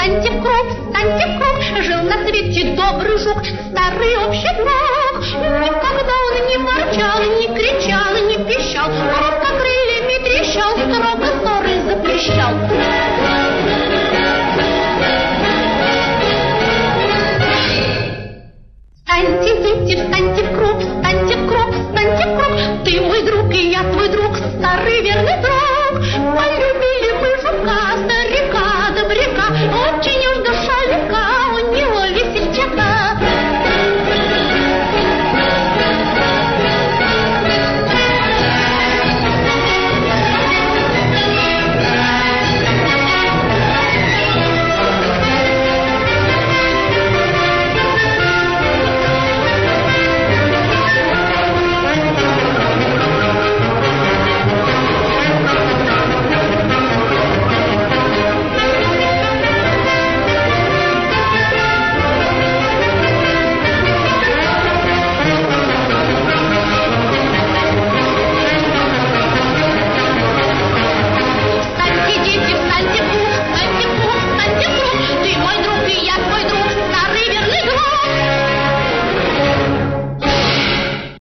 встаньте в круг, жил на свете добрый жук, старый общий друг. Никогда он не ворчал, не кричал, не пищал, а крыльями трещал, строго ссоры запрещал.